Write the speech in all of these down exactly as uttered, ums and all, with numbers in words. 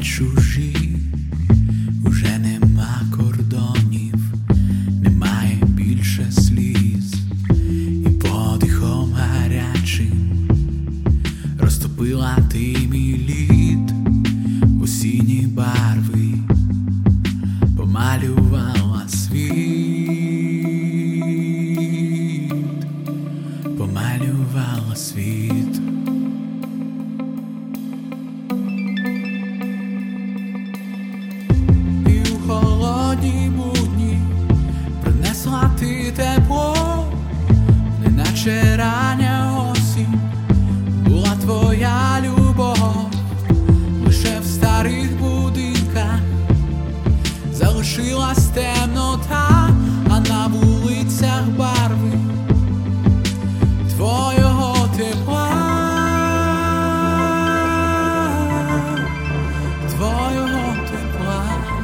чужі, уже нема кордонів, немає більше сліз, і подихом гарячим розтопила ти мій лід, в осінні барви помалювала світ, помалювала світ. І у холодні будні принесла ти тепло, неначе рання осінь була твоя любов. Лише в старих будинках залишилась темнота, а на вулицях барви твого тепла, твого тепла.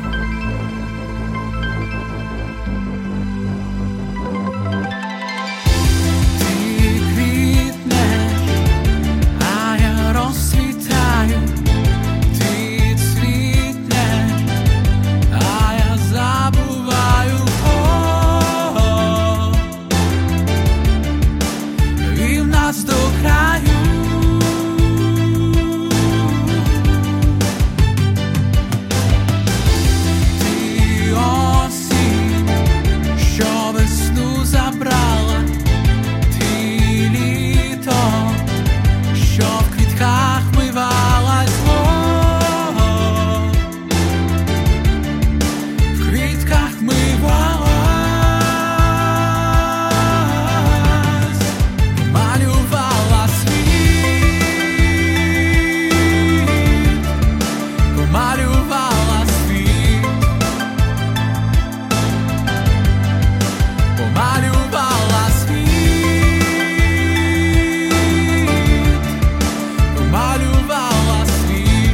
Ти квітнеш, а я розцвітаю. Ти цвітнеш, а я забуваю. О, і в нас до краю. Ти осінь, що весну забрала. Ти літо, що в квітках вмивалась. О, в квітках вмивалась. Помалювала світ, помалювала світ, помалювала світ, помалювала світ.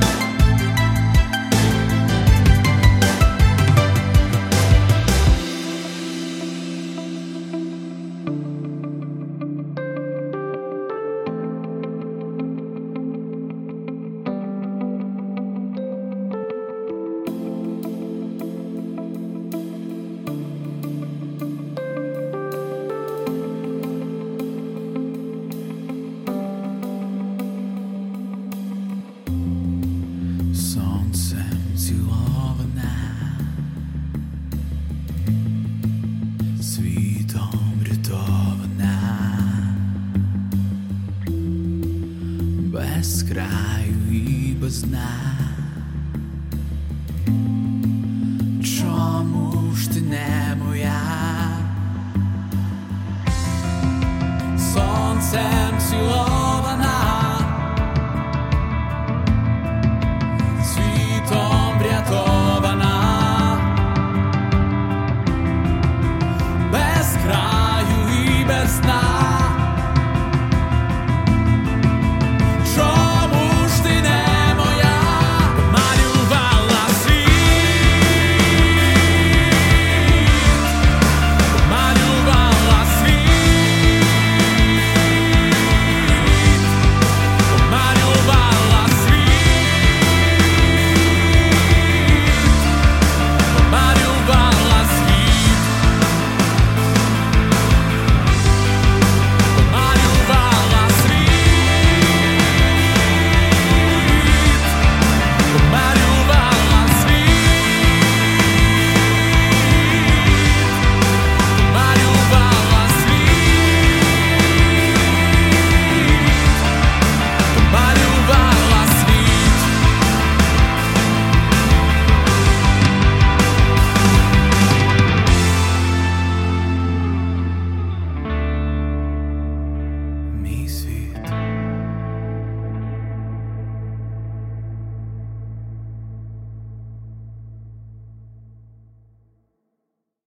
Сонцем цілована, світом врятована, без краю і без дна. Чому ж ти не моя? Сонцем цілована,